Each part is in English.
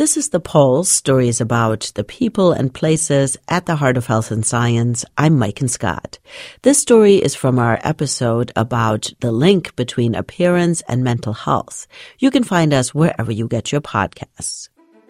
This is The Pulse, stories about the people and places at the heart of health and science. I'm Maiken Scott. This story is from our episode about the link between appearance and mental health. You can find us wherever you get your podcasts.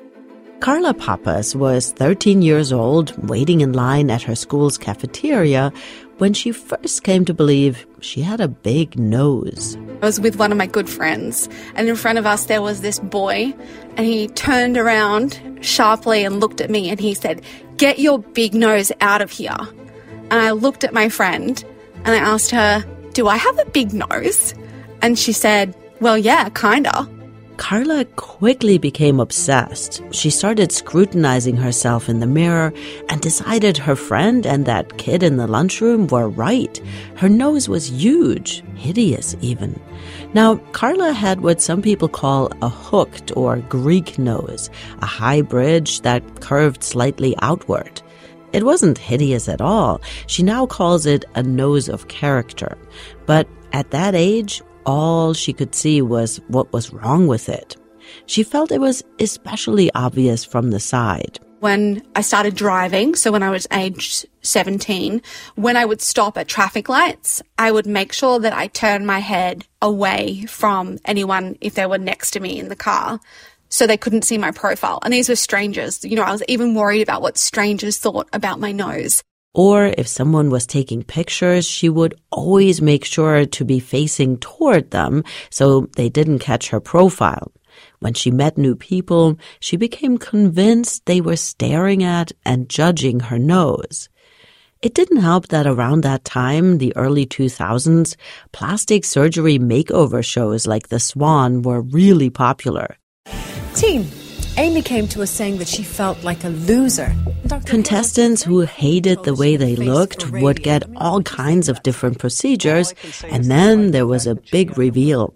Carla Pappas was 13 years old, waiting in line at her school's cafeteria when she first came to believe she had a big nose. I was with one of my good friends, and in front of us there was this boy, and he turned around sharply and looked at me and he said, "Get your big nose out of here." And I looked at my friend and I asked her, "Do I have a big nose?" And she said, "Well, yeah, kinda." Carla quickly became obsessed. She started scrutinizing herself in the mirror and decided her friend and that kid in the lunchroom were right. Her nose was huge, hideous even. Now, Carla had what some people call a hooked or Greek nose, a high bridge that curved slightly outward. It wasn't hideous at all. She now calls it a nose of character. But at that age, all she could see was what was wrong with it. She felt it was especially obvious from the side. When I started driving, so when I was age 17, when I would stop at traffic lights, I would make sure that I turned my head away from anyone if they were next to me in the car, so they couldn't see my profile. And these were strangers. You know, I was even worried about what strangers thought about my nose. Or if someone was taking pictures, she would always make sure to be facing toward them so they didn't catch her profile. When she met new people, she became convinced they were staring at and judging her nose. It didn't help that around that time, the early 2000s, plastic surgery makeover shows like The Swan were really popular. Team, Amy came to us saying that she felt like a loser. Contestants who hated the way they looked would get all kinds of different procedures, and then there was a big reveal.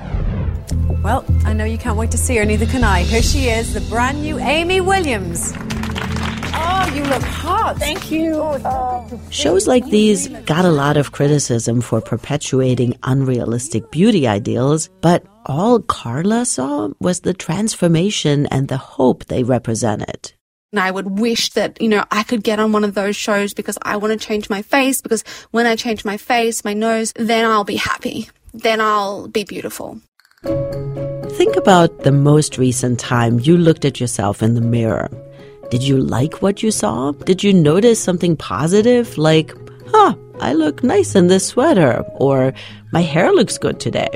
Well, I know you can't wait to see her, neither can I. Here she is, the brand new Amy Williams. Oh, you look hot. Thank you. Shows like these got a lot of criticism for perpetuating unrealistic beauty ideals, but all Carla saw was the transformation and the hope they represented. And I would wish that, I could get on one of those shows because I want to change my face, because when I change my face, my nose, then I'll be happy. Then I'll be beautiful. Think about the most recent time you looked at yourself in the mirror. Did you like what you saw? Did you notice something positive like, I look nice in this sweater, or my hair looks good today?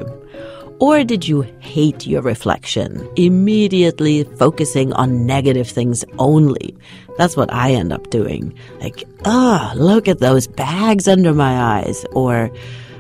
Or did you hate your reflection, immediately focusing on negative things only? That's what I end up doing. Like, look at those bags under my eyes. Or,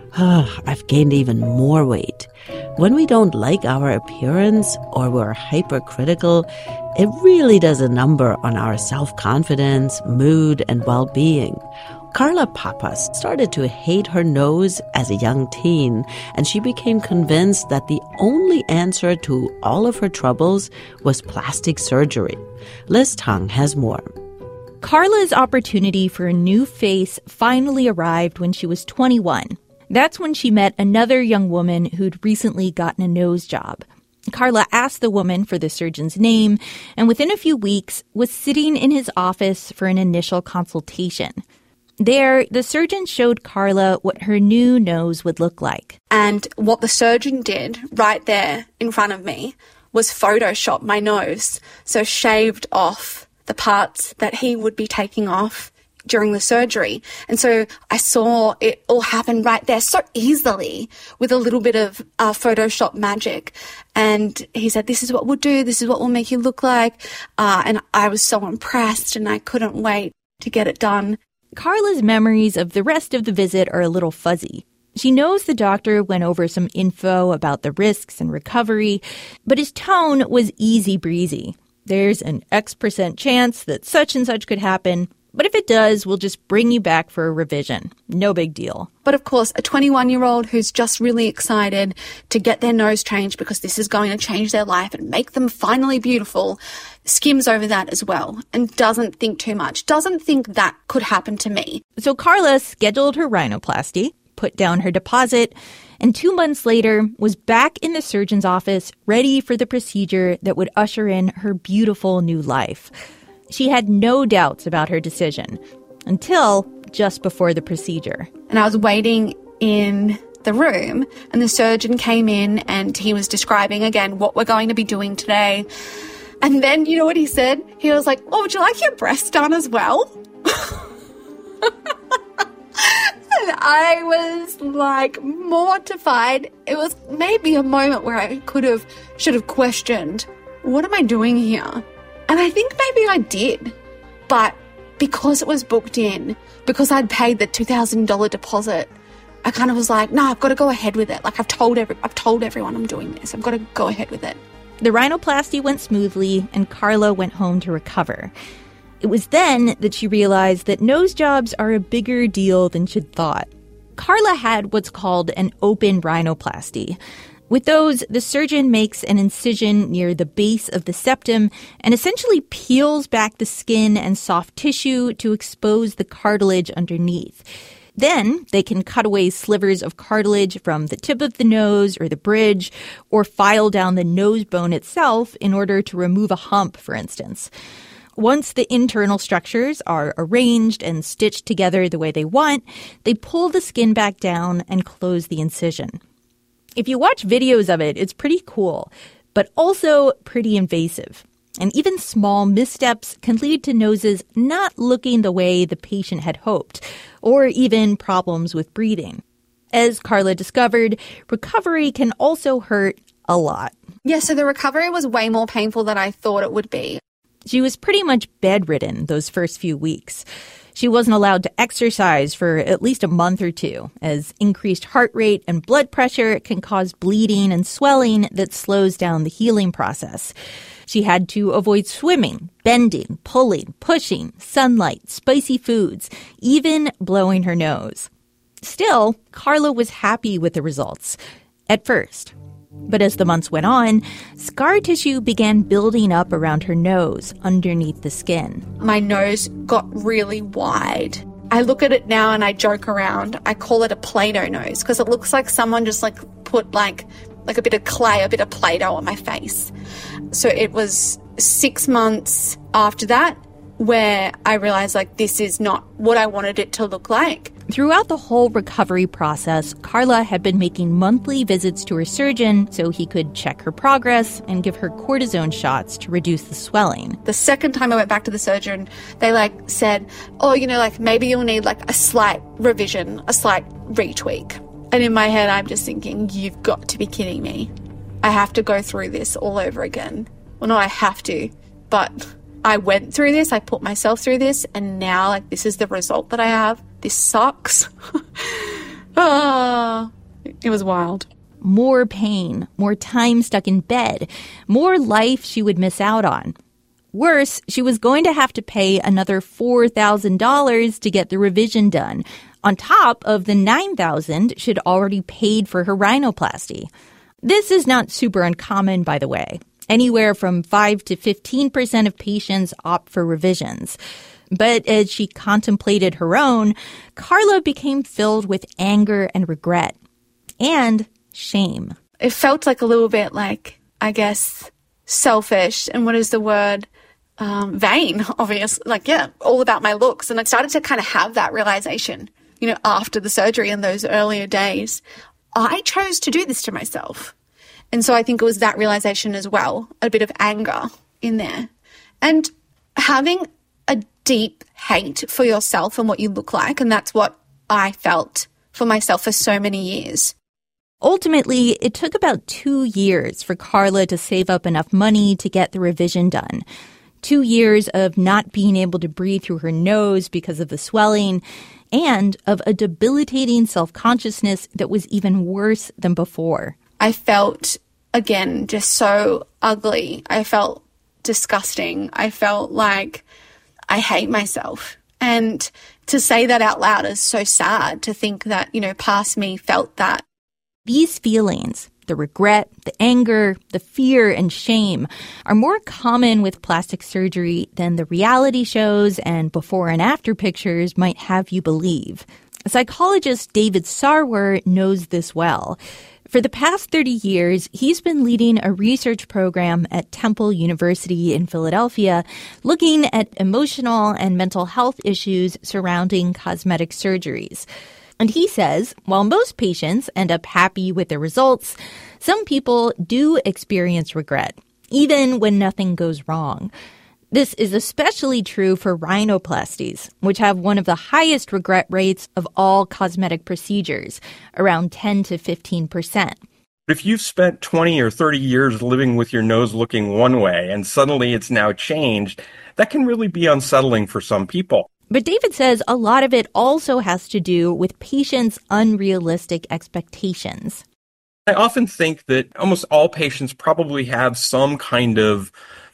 I've gained even more weight. When we don't like our appearance or we're hypercritical, it really does a number on our self-confidence, mood, and well-being. Carla Pappas started to hate her nose as a young teen, and she became convinced that the only answer to all of her troubles was plastic surgery. Liz Tong has more. Carla's opportunity for a new face finally arrived when she was 21. That's when she met another young woman who'd recently gotten a nose job. Carla asked the woman for the surgeon's name, and within a few weeks was sitting in his office for an initial consultation. There, the surgeon showed Carla what her new nose would look like. And what the surgeon did right there in front of me was Photoshop my nose, so shaved off the parts that he would be taking off during the surgery. And so I saw it all happen right there so easily with a little bit of Photoshop magic. And he said, "This is what we'll do. This is what will make you look like." And I was so impressed and I couldn't wait to get it done. Carla's memories of the rest of the visit are a little fuzzy. She knows the doctor went over some info about the risks and recovery, but his tone was easy breezy. There's an X% chance that such and such could happen, but if it does, we'll just bring you back for a revision. No big deal. But of course, a 21-year-old who's just really excited to get their nose changed because this is going to change their life and make them finally beautiful, skims over that as well and doesn't think too much, doesn't think that could happen to me. So Carla scheduled her rhinoplasty, put down her deposit, and 2 months later was back in the surgeon's office ready for the procedure that would usher in her beautiful new life. She had no doubts about her decision until just before the procedure. And I was waiting in the room and the surgeon came in and he was describing again what we're going to be doing today. And then you know what he said? He was like, "Oh, would you like your breasts done as well?" And I was like mortified. It was maybe a moment where I should have questioned, what am I doing here? And I think maybe I did. But because it was booked in, because I'd paid the $2,000 deposit, I kind of was like, no, I've got to go ahead with it. Like I've told everyone I'm doing this. I've got to go ahead with it. The rhinoplasty went smoothly and Carla went home to recover. It was then that she realized that nose jobs are a bigger deal than she'd thought. Carla had what's called an open rhinoplasty. With those, the surgeon makes an incision near the base of the septum and essentially peels back the skin and soft tissue to expose the cartilage underneath. Then they can cut away slivers of cartilage from the tip of the nose or the bridge, or file down the nose bone itself in order to remove a hump, for instance. Once the internal structures are arranged and stitched together the way they want, they pull the skin back down and close the incision. If you watch videos of it, it's pretty cool, but also pretty invasive. And even small missteps can lead to noses not looking the way the patient had hoped, or even problems with breathing. As Carla discovered, recovery can also hurt a lot. Yeah, so the recovery was way more painful than I thought it would be. She was pretty much bedridden those first few weeks. She wasn't allowed to exercise for at least a month or two, as increased heart rate and blood pressure can cause bleeding and swelling that slows down the healing process. She had to avoid swimming, bending, pulling, pushing, sunlight, spicy foods, even blowing her nose. Still, Carla was happy with the results, at first. But as the months went on, scar tissue began building up around her nose, underneath the skin. My nose got really wide. I look at it now and I joke around. I call it a Play-Doh nose because it looks like someone just put like a bit of clay, a bit of Play-Doh on my face. So it was 6 months after that where I realized this is not what I wanted it to look like. Throughout the whole recovery process, Carla had been making monthly visits to her surgeon so he could check her progress and give her cortisone shots to reduce the swelling. The second time I went back to the surgeon, they said, oh, maybe you'll need a slight revision, a slight retweak. And in my head, I'm just thinking, you've got to be kidding me. I have to go through this all over again. Well, no, I have to, but I went through this, I put myself through this, and now this is the result that I have. This sucks. It was wild. More pain, more time stuck in bed, more life she would miss out on. Worse, she was going to have to pay another $4,000 to get the revision done, on top of the $9,000 she'd already paid for her rhinoplasty. This is not super uncommon, by the way. Anywhere from 5 to 15% of patients opt for revisions. But as she contemplated her own, Carla became filled with anger and regret. And shame. It felt a little bit I guess, selfish. And what is the word? Vain, obviously. All about my looks. And I started to kind of have that realization, after the surgery in those earlier days. I chose to do this to myself. And so I think it was that realization as well, a bit of anger in there. And having a deep hate for yourself and what you look like. And that's what I felt for myself for so many years. Ultimately, it took about 2 years for Carla to save up enough money to get the revision done. 2 years of not being able to breathe through her nose because of the swelling, and of a debilitating self-consciousness that was even worse than before. I felt, again, just so ugly. I felt disgusting. I felt like I hate myself. And to say that out loud is so sad, to think that, past me felt that. These feelings, the regret, the anger, the fear, and shame, are more common with plastic surgery than the reality shows and before and after pictures might have you believe. Psychologist David Sarwer knows this well. For the past 30 years, he's been leading a research program at Temple University in Philadelphia, looking at emotional and mental health issues surrounding cosmetic surgeries. And he says, while most patients end up happy with their results, some people do experience regret, even when nothing goes wrong. This is especially true for rhinoplasties, which have one of the highest regret rates of all cosmetic procedures, around 10 to 15%. If you've spent 20 or 30 years living with your nose looking one way and suddenly it's now changed, that can really be unsettling for some people. But David says a lot of it also has to do with patients' unrealistic expectations. I often think that almost all patients probably have some kind of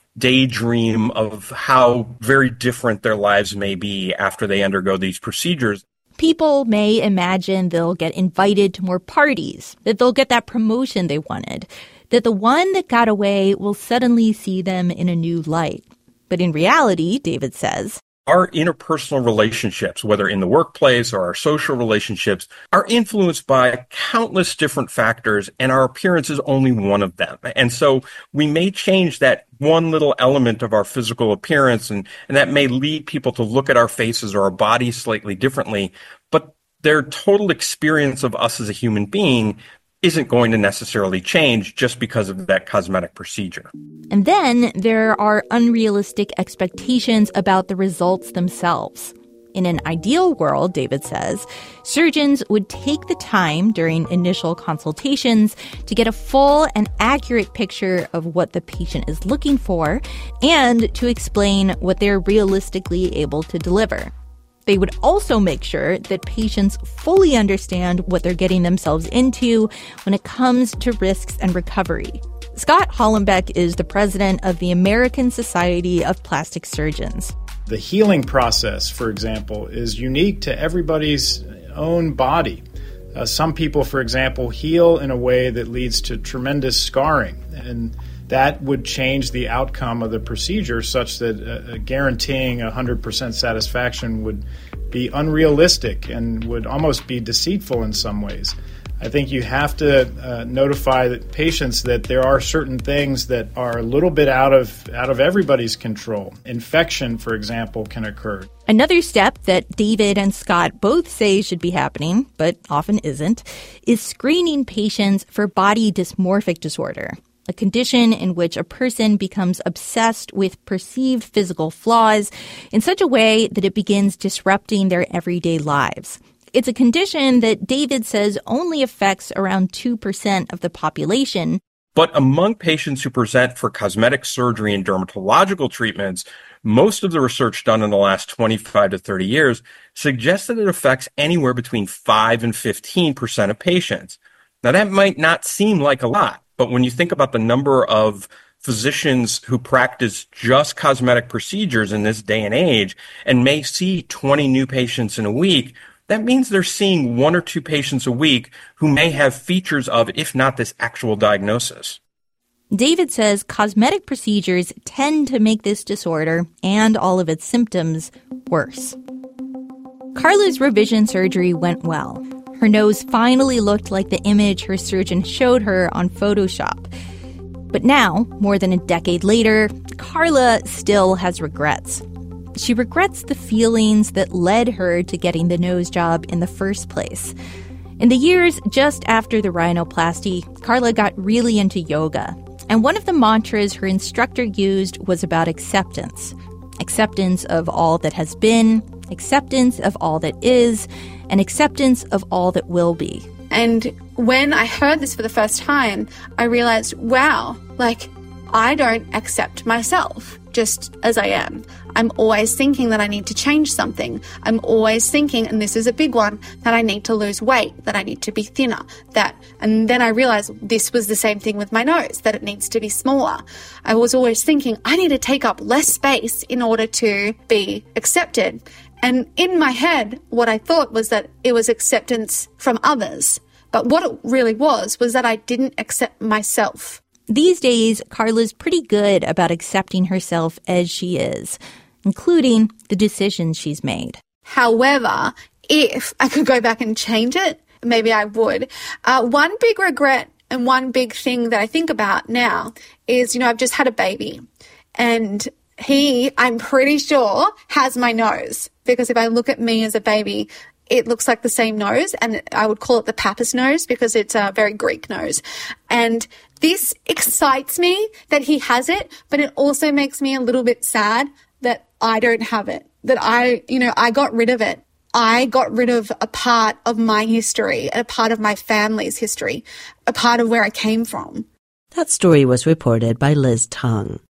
daydream of how very different their lives may be after they undergo these procedures. People may imagine they'll get invited to more parties, that they'll get that promotion they wanted, that the one that got away will suddenly see them in a new light. But in reality, David says, our interpersonal relationships, whether in the workplace or our social relationships, are influenced by countless different factors, and our appearance is only one of them. And so we may change that one little element of our physical appearance, and that may lead people to look at our faces or our bodies slightly differently, but their total experience of us as a human being isn't going to necessarily change just because of that cosmetic procedure. And then there are unrealistic expectations about the results themselves. In an ideal world, David says, surgeons would take the time during initial consultations to get a full and accurate picture of what the patient is looking for and to explain what they're realistically able to deliver. They would also make sure that patients fully understand what they're getting themselves into when it comes to risks and recovery. Scott Hollenbeck is the president of the American Society of Plastic Surgeons. The healing process, for example, is unique to everybody's own body. Some people, for example, heal in a way that leads to tremendous scarring, and that would change the outcome of the procedure such that guaranteeing 100% satisfaction would be unrealistic and would almost be deceitful in some ways. I think you have to notify the patients that there are certain things that are a little bit out of everybody's control. Infection, for example, can occur. Another step that David and Scott both say should be happening, but often isn't, is screening patients for body dysmorphic disorder, a condition in which a person becomes obsessed with perceived physical flaws in such a way that it begins disrupting their everyday lives. It's a condition that David says only affects around 2% of the population. But among patients who present for cosmetic surgery and dermatological treatments, most of the research done in the last 25 to 30 years suggests that it affects anywhere between 5 and 15% of patients. Now, that might not seem like a lot, but when you think about the number of physicians who practice just cosmetic procedures in this day and age and may see 20 new patients in a week, that means they're seeing 1 or 2 patients a week who may have features of, if not this actual diagnosis. David says cosmetic procedures tend to make this disorder and all of its symptoms worse. Carla's revision surgery went well. Her nose finally looked like the image her surgeon showed her on Photoshop. But now, more than a decade later, Carla still has regrets. She regrets the feelings that led her to getting the nose job in the first place. In the years just after the rhinoplasty, Carla got really into yoga. And one of the mantras her instructor used was about acceptance. Acceptance of all that has been, acceptance of all that is, and acceptance of all that will be. And when I heard this for the first time, I realized, wow, I don't accept myself just as I am. I'm always thinking that I need to change something. I'm always thinking, and this is a big one, that I need to lose weight, that I need to be thinner, and then I realized this was the same thing with my nose, that it needs to be smaller. I was always thinking I need to take up less space in order to be accepted. And in my head, what I thought was that it was acceptance from others. But what it really was that I didn't accept myself. These days, Carla's pretty good about accepting herself as she is, including the decisions she's made. However, if I could go back and change it, maybe I would. One big regret and one big thing that I think about now is, I've just had a baby, and he, I'm pretty sure, has my nose, because if I look at me as a baby, it looks like the same nose, and I would call it the Papa's nose because it's a very Greek nose. And this excites me that he has it, but it also makes me a little bit sad that I don't have it, that I got rid of it. I got rid of a part of my history, a part of my family's history, a part of where I came from. That story was reported by Liz Tung.